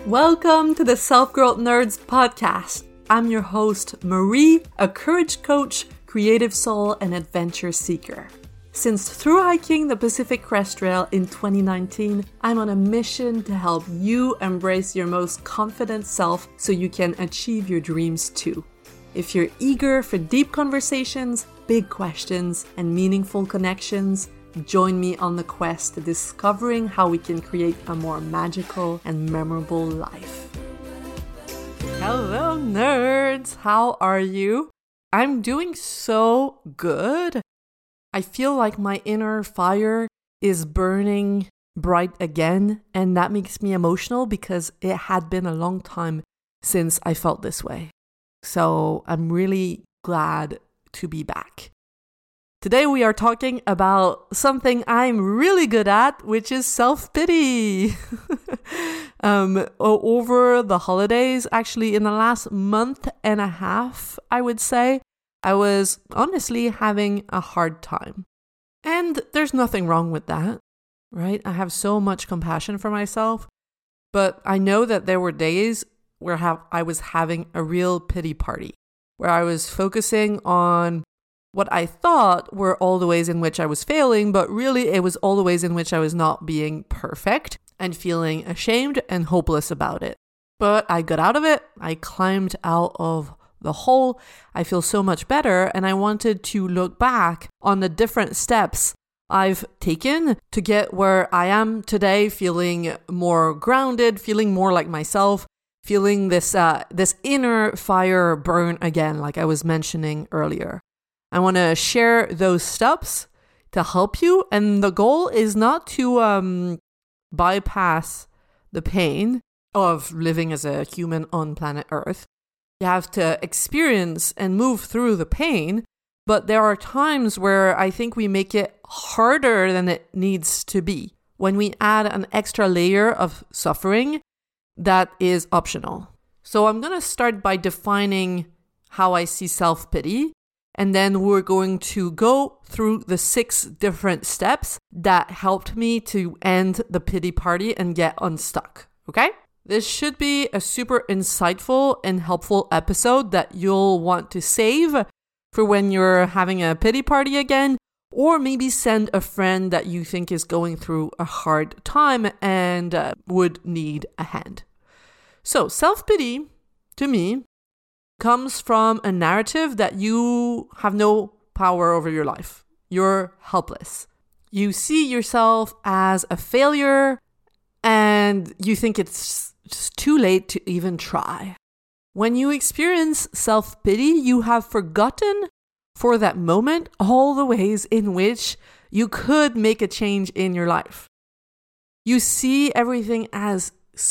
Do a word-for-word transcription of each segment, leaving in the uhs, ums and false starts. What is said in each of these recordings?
Welcome to the Self-Growth Nerds podcast. I'm your host, Marie, a courage coach, creative soul, and adventure seeker. Since through hiking the Pacific Crest Trail in twenty nineteen, I'm on a mission to help you embrace your most confident self so you can achieve your dreams too. If you're eager for deep conversations, big questions, and meaningful connections, join me on the quest to discovering how we can create a more magical and memorable life. Hello, nerds! How are you? I'm doing so good. I feel like my inner fire is burning bright again, and that makes me emotional because it had been a long time since I felt this way. So I'm really glad to be back. Today we are talking about something I'm really good at, which is self-pity. um, over the holidays, actually in the last month and a half, I would say, I was honestly having a hard time. And there's nothing wrong with that, right? I have so much compassion for myself, but I know that there were days where I was having a real pity party, where I was focusing on what I thought were all the ways in which I was failing, but really it was all the ways in which I was not being perfect and feeling ashamed and hopeless about it. But I got out of it. I climbed out of the hole. I feel so much better, and I wanted to look back on the different steps I've taken to get where I am today, feeling more grounded, feeling more like myself, feeling this uh, this inner fire burn again, like I was mentioning earlier. I want to share those steps to help you. And the goal is not to um, bypass the pain of living as a human on planet Earth. You have to experience and move through the pain. But there are times where I think we make it harder than it needs to be. When we add an extra layer of suffering that is optional. So I'm going to start by defining how I see self-pity. And then we're going to go through the six different steps that helped me to end the pity party and get unstuck, okay? This should be a super insightful and helpful episode that you'll want to save for when you're having a pity party again, or maybe send a friend that you think is going through a hard time and uh, would need a hand. So self-pity, to me, comes from a narrative that you have no power over your life. You're helpless. You see yourself as a failure and you think it's just too late to even try. When you experience self-pity, you have forgotten for that moment all the ways in which you could make a change in your life. You see everything as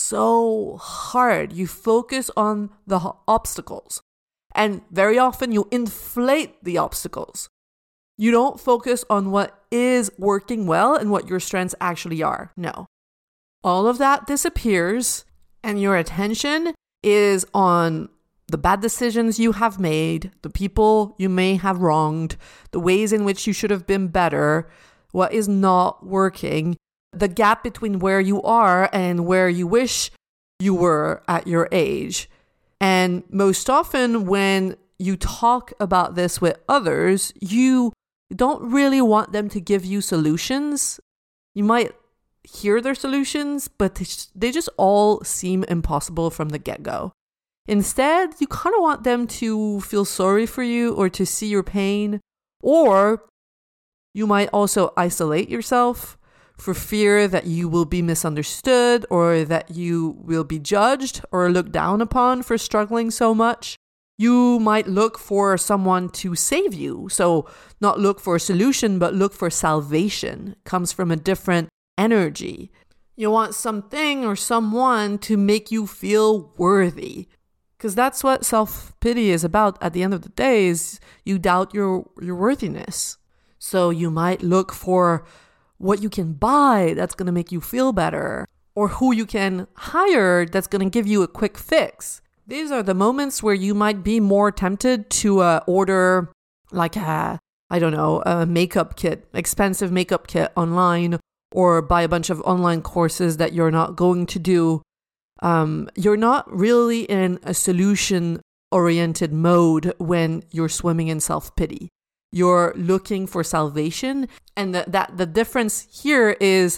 so hard. You focus on the obstacles, and very often you inflate the obstacles. You don't focus on what is working well and what your strengths actually are. No. All of that disappears, and your attention is on the bad decisions you have made, the people you may have wronged, the ways in which you should have been better, what is not working, the gap between where you are and where you wish you were at your age. And most often when you talk about this with others, you don't really want them to give you solutions. You might hear their solutions, but they just all seem impossible from the get-go. Instead, you kind of want them to feel sorry for you or to see your pain, or you might also isolate yourself for fear that you will be misunderstood or that you will be judged or looked down upon for struggling so much. You might look for someone to save you. So not look for a solution, but look for salvation. It comes from a different energy. You want something or someone to make you feel worthy. Because that's what self-pity is about at the end of the day, is you doubt your, your worthiness. So you might look for what you can buy that's going to make you feel better, or who you can hire that's going to give you a quick fix. These are the moments where you might be more tempted to uh, order like a, I don't know, a makeup kit, expensive makeup kit online, or buy a bunch of online courses that you're not going to do. Um, you're not really in a solution-oriented mode when you're swimming in self-pity. You're looking for salvation. And the, that the difference here is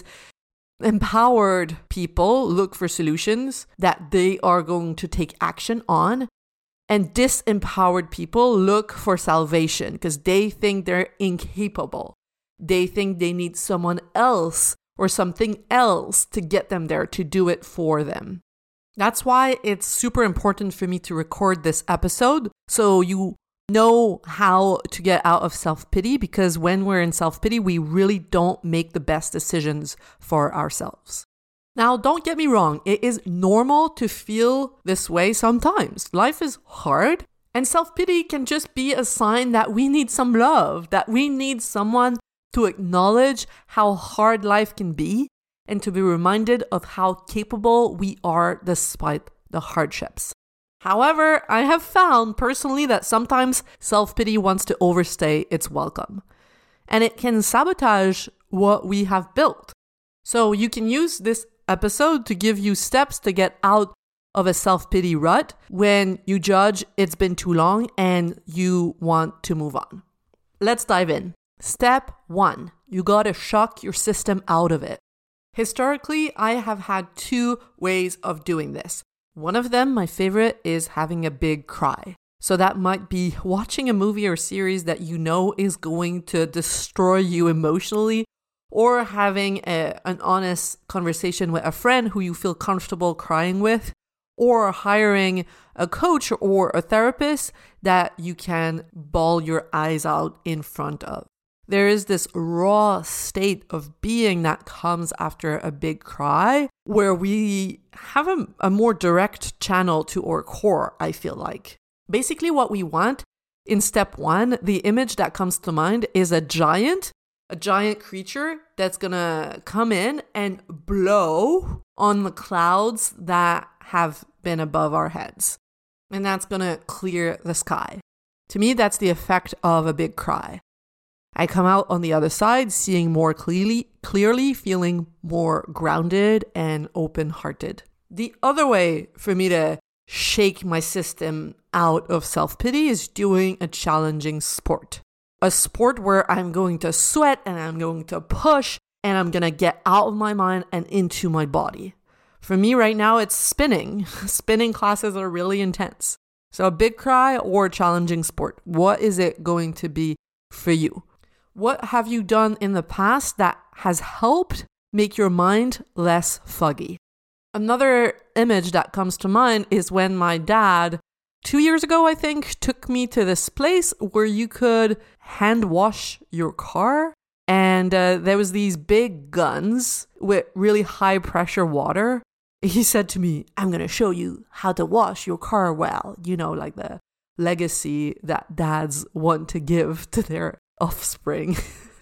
empowered people look for solutions that they are going to take action on. And disempowered people look for salvation because they think they're incapable. They think they need someone else or something else to get them there, to do it for them. That's why it's super important for me to record this episode so you know how to get out of self-pity, because when we're in self-pity, we really don't make the best decisions for ourselves. Now, don't get me wrong, it is normal to feel this way sometimes. Life is hard, and self-pity can just be a sign that we need some love, that we need someone to acknowledge how hard life can be and to be reminded of how capable we are despite the hardships. However, I have found personally that sometimes self-pity wants to overstay its welcome, and it can sabotage what we have built. So you can use this episode to give you steps to get out of a self-pity rut when you judge it's been too long and you want to move on. Let's dive in. Step one, you gotta shock your system out of it. Historically, I have had two ways of doing this. One of them, my favorite, is having a big cry. So that might be watching a movie or series that you know is going to destroy you emotionally, or having a, an honest conversation with a friend who you feel comfortable crying with, or hiring a coach or a therapist that you can bawl your eyes out in front of. There is this raw state of being that comes after a big cry where we have a, a more direct channel to our core, I feel like. Basically what we want in step one, the image that comes to mind is a giant, a giant creature that's gonna come in and blow on the clouds that have been above our heads. And that's gonna clear the sky. To me, that's the effect of a big cry. I come out on the other side, seeing more clearly, clearly, feeling more grounded and open-hearted. The other way for me to shake my system out of self-pity is doing a challenging sport. A sport where I'm going to sweat and I'm going to push and I'm going to get out of my mind and into my body. For me right now, it's spinning. Spinning classes are really intense. So a big cry or a challenging sport. What is it going to be for you? What have you done in the past that has helped make your mind less foggy? Another image that comes to mind is when my dad, two years ago, I think, took me to this place where you could hand wash your car. And uh, there was these big guns with really high pressure water. He said to me, I'm going to show you how to wash your car well. You know, like the legacy that dads want to give to their offspring.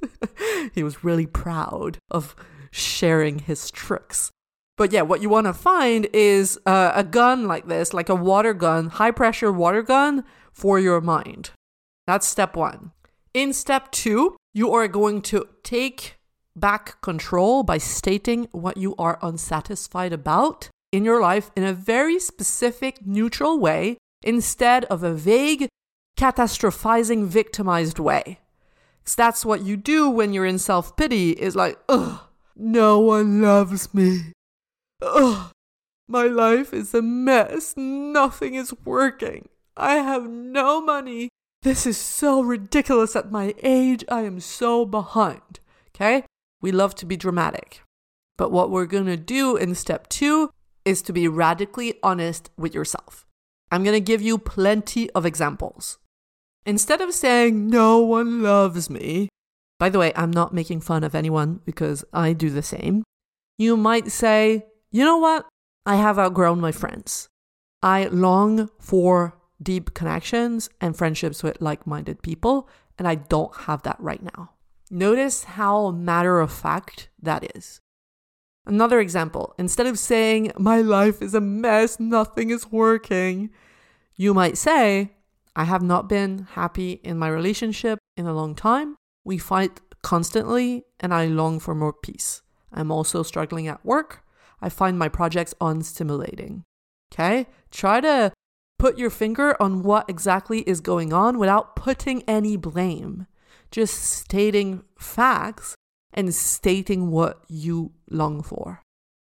He was really proud of sharing his tricks. But yeah, what you want to find is uh, a gun like this, like a water gun, high pressure water gun for your mind. That's step one. In step two, you are going to take back control by stating what you are unsatisfied about in your life in a very specific, neutral way, instead of a vague, catastrophizing, victimized way. Because that's what you do when you're in self-pity, is like, ugh, no one loves me. Ugh, my life is a mess. Nothing is working. I have no money. This is so ridiculous at my age. I am so behind. Okay? We love to be dramatic. But what we're going to do in step two is to be radically honest with yourself. I'm going to give you plenty of examples. Instead of saying, no one loves me, by the way, I'm not making fun of anyone because I do the same. You might say, you know what? I have outgrown my friends. I long for deep connections and friendships with like-minded people, and I don't have that right now. Notice how matter-of-fact that is. Another example, instead of saying, my life is a mess, nothing is working, you might say, I have not been happy in my relationship in a long time. We fight constantly, and I long for more peace. I'm also struggling at work. I find my projects unstimulating. Okay? Try to put your finger on what exactly is going on without putting any blame. Just stating facts and stating what you long for.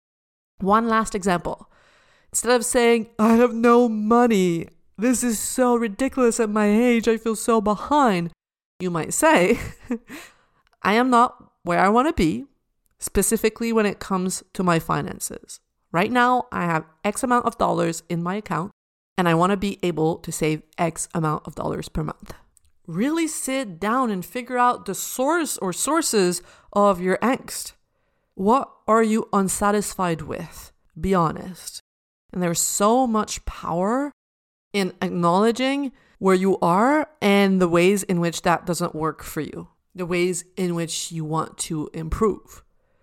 One last example. Instead of saying, I have no money, this is so ridiculous at my age, I feel so behind, you might say, I am not where I want to be, specifically when it comes to my finances. Right now, I have X amount of dollars in my account, and I want to be able to save X amount of dollars per month. Really sit down and figure out the source or sources of your angst. What are you unsatisfied with? Be honest. And there's so much power in acknowledging where you are and the ways in which that doesn't work for you, the ways in which you want to improve.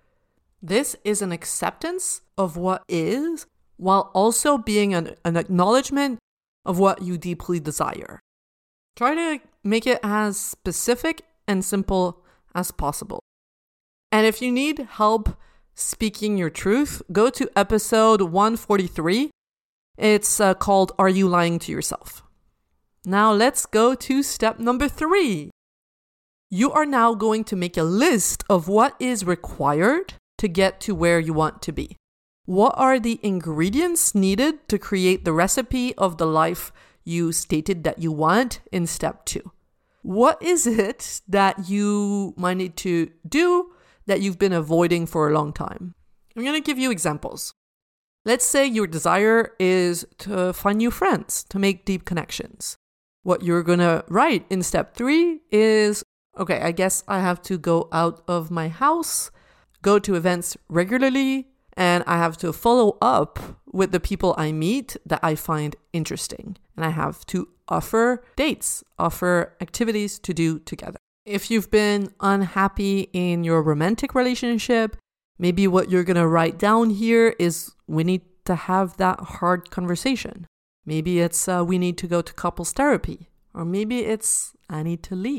This is an acceptance of what is, while also being an, an acknowledgement of what you deeply desire. Try to make it as specific and simple as possible. And if you need help speaking your truth, go to episode one forty-three. It's uh, called Are You Lying to Yourself? Now let's go to step number three. You are now going to make a list of what is required to get to where you want to be. What are the ingredients needed to create the recipe of the life you stated that you want in step two? What is it that you might need to do that you've been avoiding for a long time? I'm going to give you examples. Let's say your desire is to find new friends, to make deep connections. What you're going to write in step three is, okay, I guess I have to go out of my house, go to events regularly, and I have to follow up with the people I meet that I find interesting. And I have to offer dates, offer activities to do together. If you've been unhappy in your romantic relationship, maybe what you're going to write down here is we need to have that hard conversation. Maybe it's uh, we need to go to couples therapy. Or maybe it's I need to leave.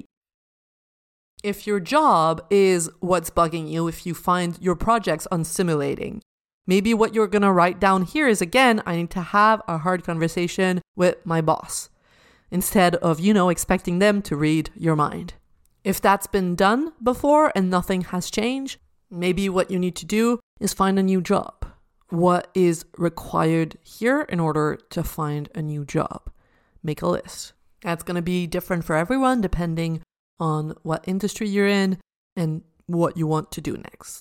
If your job is what's bugging you, if you find your projects unstimulating, maybe what you're going to write down here is, again, I need to have a hard conversation with my boss instead of, you know, expecting them to read your mind. If that's been done before and nothing has changed, maybe what you need to do is find a new job. What is required here in order to find a new job? Make a list. That's going to be different for everyone depending on what industry you're in and what you want to do next.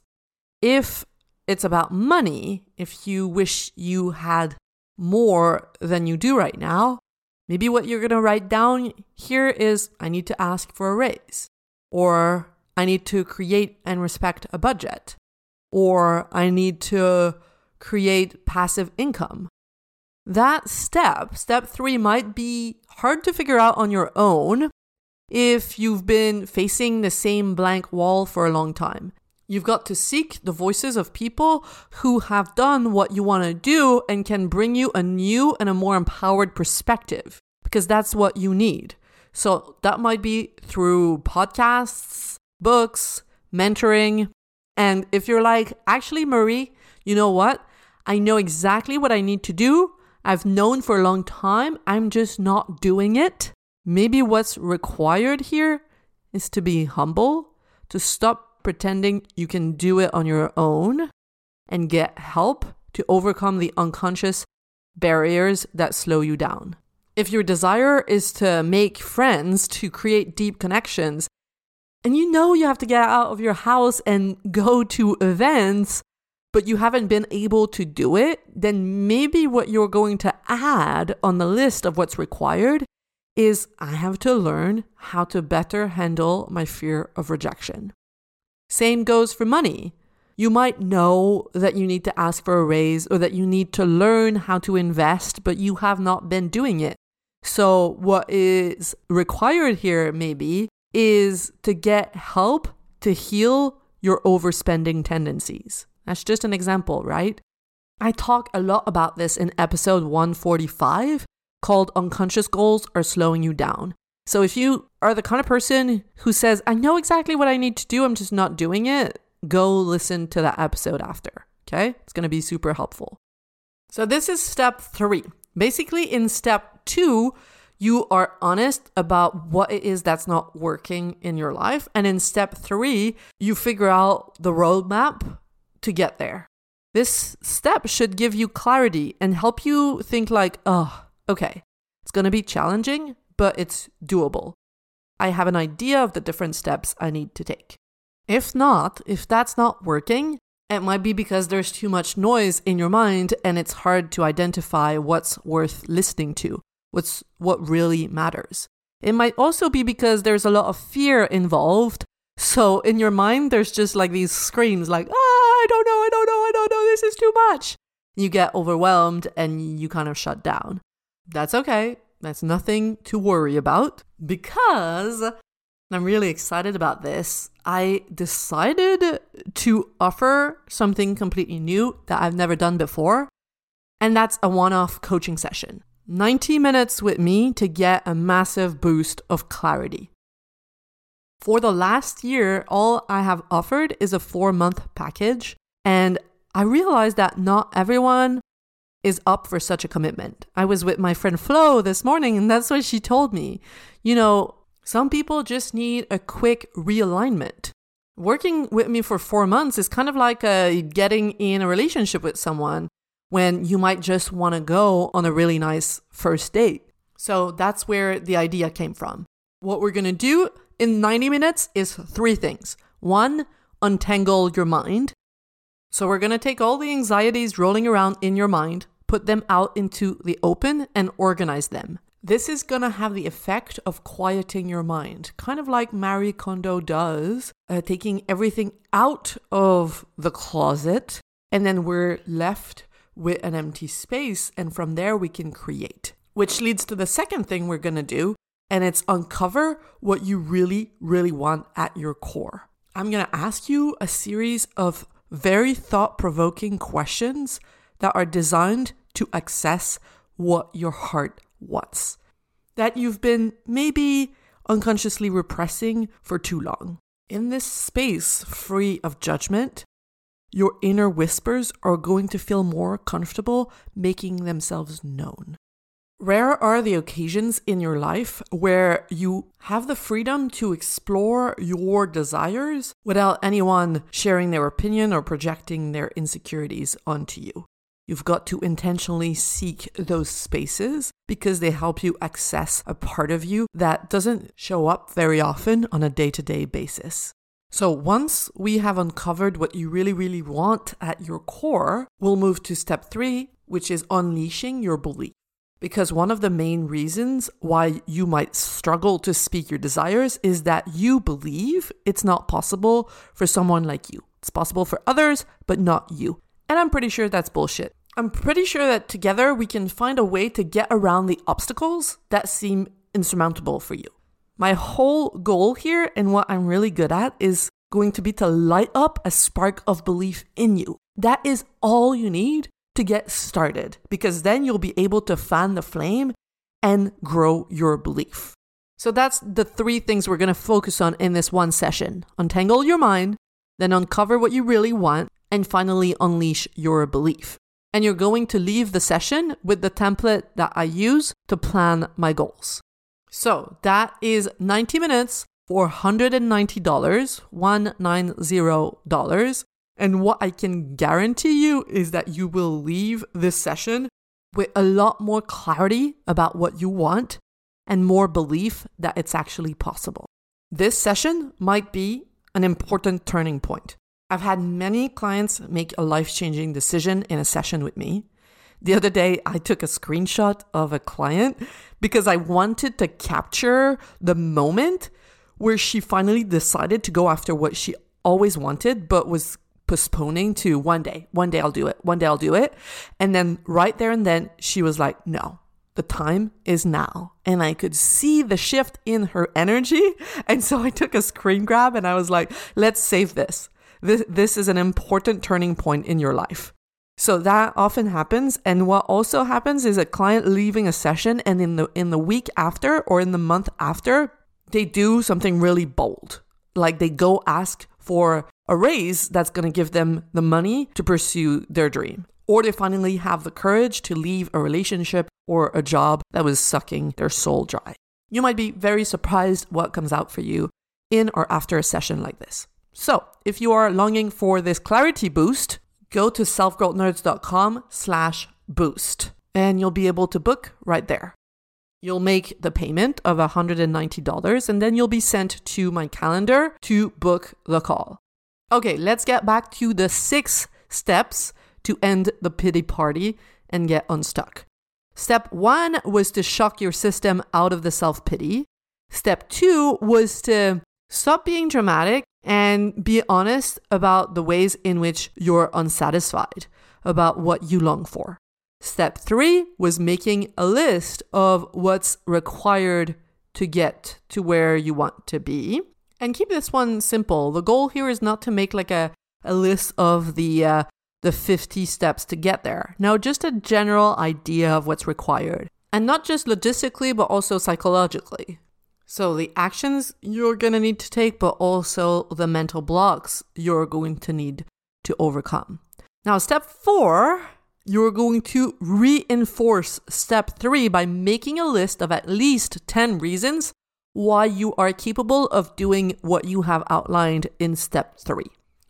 If it's about money, if you wish you had more than you do right now, maybe what you're going to write down here is, I need to ask for a raise, or I need to create and respect a budget, or I need to create passive income. That step, step three, might be hard to figure out on your own if you've been facing the same blank wall for a long time. You've got to seek the voices of people who have done what you want to do and can bring you a new and a more empowered perspective, because that's what you need. So that might be through podcasts, books, mentoring. And if you're like, actually, Marie, you know what? I know exactly what I need to do. I've known for a long time. I'm just not doing it. Maybe what's required here is to be humble, to stop pretending you can do it on your own and get help to overcome the unconscious barriers that slow you down. If your desire is to make friends, to create deep connections, and you know you have to get out of your house and go to events, but you haven't been able to do it, then maybe what you're going to add on the list of what's required is I have to learn how to better handle my fear of rejection. Same goes for money. You might know that you need to ask for a raise or that you need to learn how to invest, but you have not been doing it. So what is required here maybe is to get help to heal your overspending tendencies. That's just an example, right? I talk a lot about this in episode one forty-five called Unconscious Goals Are Slowing You Down. So if you are the kind of person who says, I know exactly what I need to do, I'm just not doing it, go listen to that episode after. Okay, it's going to be super helpful. So this is step three. Basically, in step two, you are honest about what it is that's not working in your life. And in step three, you figure out the roadmap to get there. This step should give you clarity and help you think like, oh, okay, it's going to be challenging, but it's doable. I have an idea of the different steps I need to take. If not, if that's not working, it might be because there's too much noise in your mind and it's hard to identify what's worth listening to, what's what really matters. It might also be because there's a lot of fear involved. So in your mind, there's just like these screams like, ah, I don't know, I don't know, I don't know, this is too much. You get overwhelmed and you kind of shut down. That's okay. That's nothing to worry about because I'm really excited about this. I decided to offer something completely new that I've never done before, and that's a one-off coaching session. ninety minutes with me to get a massive boost of clarity. For the last year, all I have offered is a four-month package, and I realized that not everyone is up for such a commitment. I was with my friend Flo this morning, and that's what she told me. You know, some people just need a quick realignment. Working with me for four months is kind of like uh, getting in a relationship with someone when you might just want to go on a really nice first date. So that's where the idea came from. What we're going to do in ninety minutes is three things. One, untangle your mind. So we're going to take all the anxieties rolling around in your mind, put them out into the open and organize them. This is going to have the effect of quieting your mind, kind of like Marie Kondo does, uh, taking everything out of the closet, and then we're left with an empty space, and from there we can create. Which leads to the second thing we're going to do, and it's uncover what you really, really want at your core. I'm going to ask you a series of very thought-provoking questions that are designed to access what your heart wants, that you've been maybe unconsciously repressing for too long. In this space free of judgment, your inner whispers are going to feel more comfortable making themselves known. Rare are the occasions in your life where you have the freedom to explore your desires without anyone sharing their opinion or projecting their insecurities onto you. You've got to intentionally seek those spaces because they help you access a part of you that doesn't show up very often on a day-to-day basis. So once we have uncovered what you really, really want at your core, we'll move to step three, which is unleashing your belief. Because one of the main reasons why you might struggle to speak your desires is that you believe it's not possible for someone like you. It's possible for others, but not you. And I'm pretty sure that's bullshit. I'm pretty sure that together we can find a way to get around the obstacles that seem insurmountable for you. My whole goal here and what I'm really good at is going to be to light up a spark of belief in you. That is all you need to get started, because then you'll be able to fan the flame and grow your belief. So that's the three things we're going to focus on in this one session. Untangle your mind, then uncover what you really want, and finally unleash your belief. And you're going to leave the session with the template that I use to plan my goals. So that is ninety minutes for one hundred ninety dollars, one hundred ninety dollars. And what I can guarantee you is that you will leave this session with a lot more clarity about what you want and more belief that it's actually possible. This session might be an important turning point. I've had many clients make a life-changing decision in a session with me. The other day, I took a screenshot of a client because I wanted to capture the moment where she finally decided to go after what she always wanted, but was postponing to one day. One day I'll do it. One day I'll do it. And then right there and then, she was like, no, the time is now. And I could see the shift in her energy. And so I took a screen grab and I was like, let's save this. This, this is an important turning point in your life. So that often happens. And what also happens is a client leaving a session and in the in the week after or in the month after, they do something really bold. Like they go ask for a raise that's going to give them the money to pursue their dream. Or they finally have the courage to leave a relationship or a job that was sucking their soul dry. You might be very surprised what comes out for you in or after a session like this. So if you are longing for this clarity boost, go to selfgrowthnerds.com slash boost and you'll be able to book right there. You'll make the payment of one hundred ninety dollars and then you'll be sent to my calendar to book the call. Okay, let's get back to the six steps to end the pity party and get unstuck. Step one was to shock your system out of the self-pity. Step two was to stop being dramatic and be honest about the ways in which you're unsatisfied, about what you long for. Step three was making a list of what's required to get to where you want to be. And keep this one simple. The goal here is not to make like a, a list of the uh, the fifty steps to get there. No, just a general idea of what's required. And not just logistically, but also psychologically. So the actions you're going to need to take, but also the mental blocks you're going to need to overcome. Now, step four, you're going to reinforce step three by making a list of at least ten reasons why you are capable of doing what you have outlined in step three.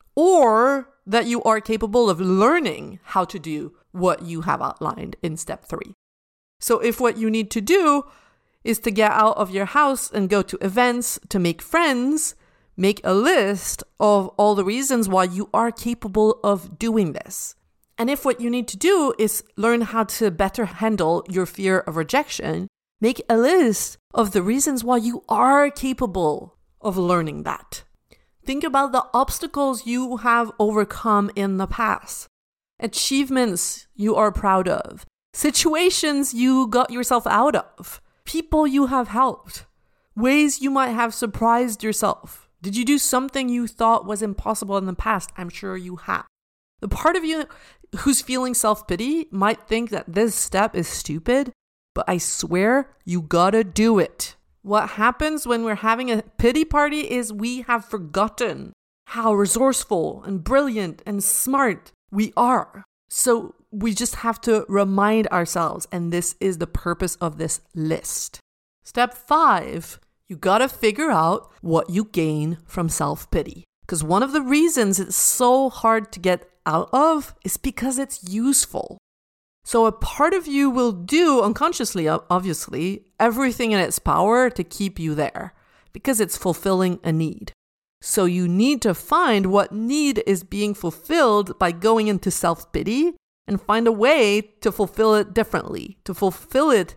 Or that you are capable of learning how to do what you have outlined in step three. So if what you need to do is to get out of your house and go to events, to make friends, make a list of all the reasons why you are capable of doing this. And if what you need to do is learn how to better handle your fear of rejection, make a list of the reasons why you are capable of learning that. Think about the obstacles you have overcome in the past, achievements you are proud of, situations you got yourself out of, people you have helped, ways you might have surprised yourself. Did you do something you thought was impossible in the past? I'm sure you have. The part of you who's feeling self-pity might think that this step is stupid, but I swear you gotta do it. What happens when we're having a pity party is we have forgotten how resourceful and brilliant and smart we are. So we just have to remind ourselves, and this is the purpose of this list. Step five, you gotta figure out what you gain from self-pity. Because one of the reasons it's so hard to get out of is because it's useful. So a part of you will do, unconsciously, obviously, everything in its power to keep you there because it's fulfilling a need. So you need to find what need is being fulfilled by going into self-pity and find a way to fulfill it differently, to fulfill it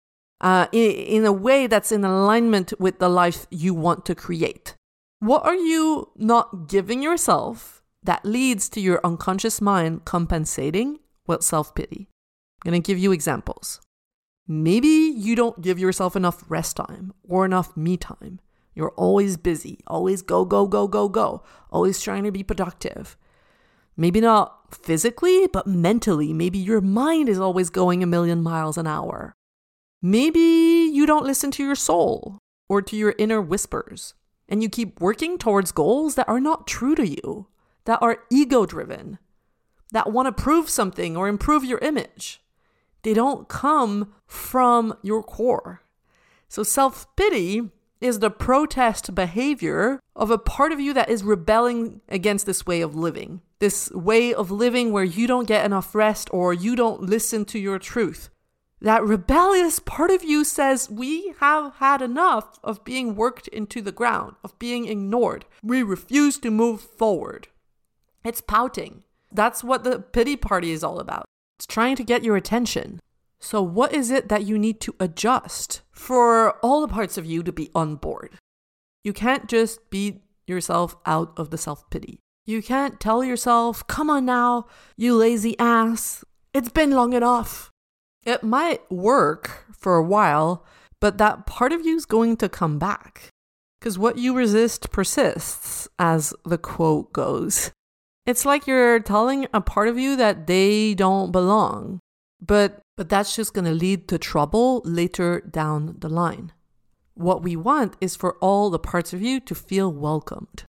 uh, in, in a way that's in alignment with the life you want to create. What are you not giving yourself that leads to your unconscious mind compensating with self-pity? I'm going to give you examples. Maybe you don't give yourself enough rest time or enough me time. You're always busy, always go, go, go, go, go, always trying to be productive. Maybe not physically, but mentally. Maybe your mind is always going a million miles an hour. Maybe you don't listen to your soul or to your inner whispers, and you keep working towards goals that are not true to you, that are ego-driven, that want to prove something or improve your image. They don't come from your core. So self-pity is the protest behavior of a part of you that is rebelling against this way of living. This way of living where you don't get enough rest or you don't listen to your truth. That rebellious part of you says, we have had enough of being worked into the ground, of being ignored. We refuse to move forward. It's pouting. That's what the pity party is all about. It's trying to get your attention. So what is it that you need to adjust for all the parts of you to be on board? You can't just beat yourself out of the self-pity. You can't tell yourself, come on now, you lazy ass. It's been long enough. It might work for a while, but that part of you is going to come back. Because what you resist persists, as the quote goes. It's like you're telling a part of you that they don't belong. But but that's just going to lead to trouble later down the line. What we want is for all the parts of you to feel welcomed.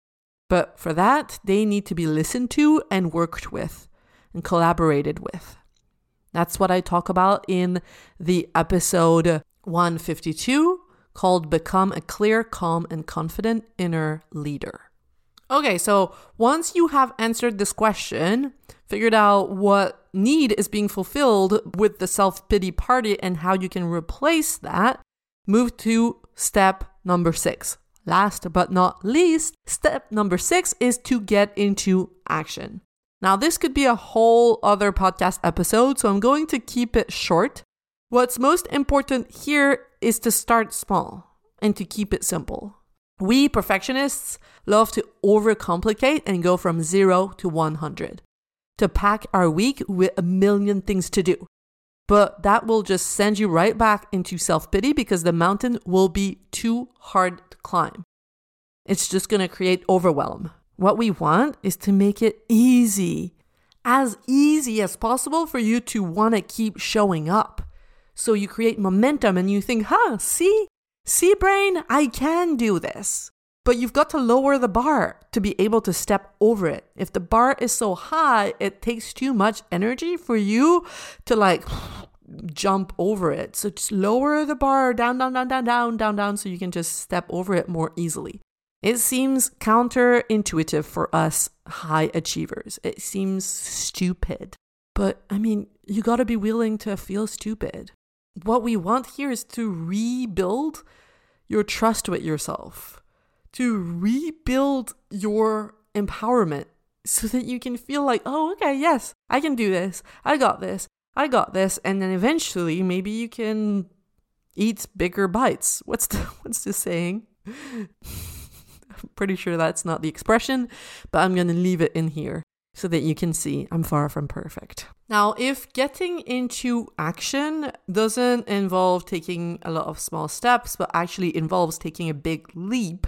But for that, they need to be listened to and worked with and collaborated with. That's what I talk about in the episode one fifty-two called Become a Clear, Calm, and Confident Inner Leader. Okay, so once you have answered this question, figured out what need is being fulfilled with the self-pity party and how you can replace that, move to step number six. Last but not least, step number six is to get into action. Now, this could be a whole other podcast episode, so I'm going to keep it short. What's most important here is to start small and to keep it simple. We perfectionists love to overcomplicate and go from zero to one hundred, to pack our week with a million things to do. But that will just send you right back into self-pity because the mountain will be too hard to climb. It's just going to create overwhelm. What we want is to make it easy, as easy as possible for you to want to keep showing up. So you create momentum and you think, huh, see, see brain, I can do this. But you've got to lower the bar to be able to step over it. If the bar is so high, it takes too much energy for you to like jump over it. So just lower the bar down, down, down, down, down, down, down, so you can just step over it more easily. It seems counterintuitive for us high achievers. It seems stupid. But I mean, you got to be willing to feel stupid. What we want here is to rebuild your trust with yourself, to rebuild your empowerment so that you can feel like, oh, okay, yes, I can do this. I got this. I got this. And then eventually maybe you can eat bigger bites. What's the, what's the saying? I'm pretty sure that's not the expression, but I'm going to leave it in here so that you can see I'm far from perfect. Now, if getting into action doesn't involve taking a lot of small steps, but actually involves taking a big leap,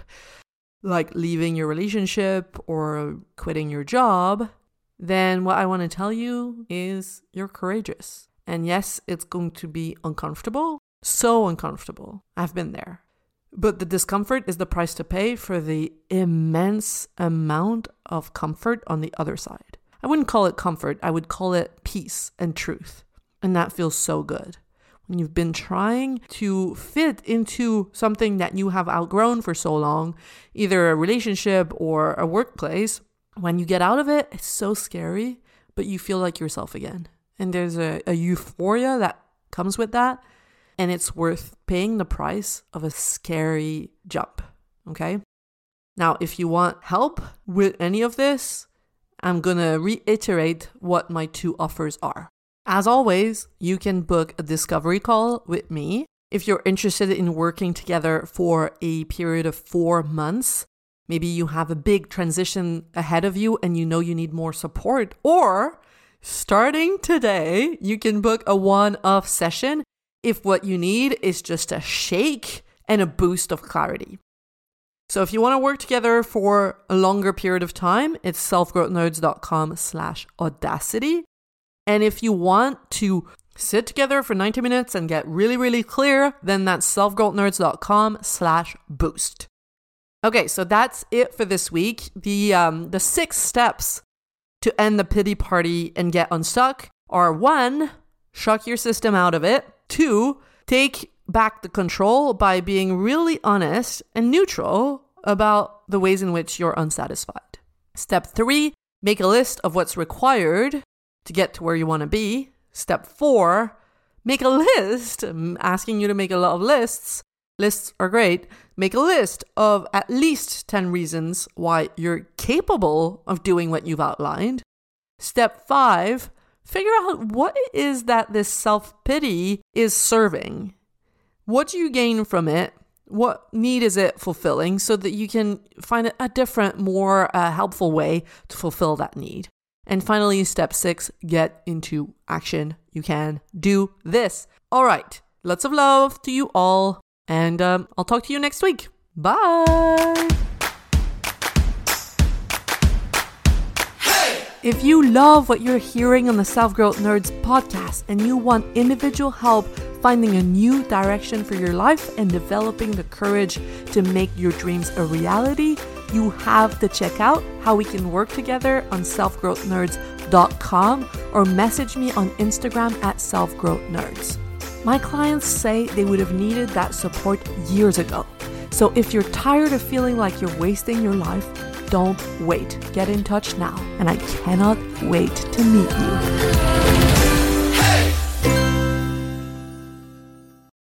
like leaving your relationship or quitting your job, then what I want to tell you is you're courageous. And yes, it's going to be uncomfortable, so uncomfortable. I've been there. But the discomfort is the price to pay for the immense amount of comfort on the other side. I wouldn't call it comfort. I would call it peace and truth. And that feels so good. When you've been trying to fit into something that you have outgrown for so long, either a relationship or a workplace, when you get out of it, it's so scary, but you feel like yourself again. And there's a, a euphoria that comes with that. And it's worth paying the price of a scary jump, okay? Now, if you want help with any of this, I'm going to reiterate what my two offers are. As always, you can book a discovery call with me if you're interested in working together for a period of four months. Maybe you have a big transition ahead of you and you know you need more support. Or starting today, you can book a one-off session if what you need is just a shake and a boost of clarity. So if you want to work together for a longer period of time, it's selfgrowthnerds.com slash audacity. And if you want to sit together for ninety minutes and get really, really clear, then that's selfgrowthnerds.com slash boost. Okay, so that's it for this week. The um the six steps to end the pity party and get unstuck are: one, shock your system out of it. Two, take back the control by being really honest and neutral about the ways in which you're unsatisfied. Step three, make a list of what's required to get to where you want to be. Step four, make a list. I'm asking you to make a lot of lists. Lists are great. Make a list of at least ten reasons why you're capable of doing what you've outlined. Step five, figure out what it is that this self-pity is serving. What do you gain from it? What need is it fulfilling so that you can find a different, more uh, helpful way to fulfill that need? And finally, step six, get into action. You can do this. All right. Lots of love to you all. And um, I'll talk to you next week. Bye. If you love what you're hearing on the Self-Growth Nerds podcast and you want individual help finding a new direction for your life and developing the courage to make your dreams a reality, you have to check out how we can work together on self growth nerds dot com or message me on Instagram at self growth nerds. My clients say they would have needed that support years ago. So if you're tired of feeling like you're wasting your life, don't wait. Get in touch now, and I cannot wait to meet you.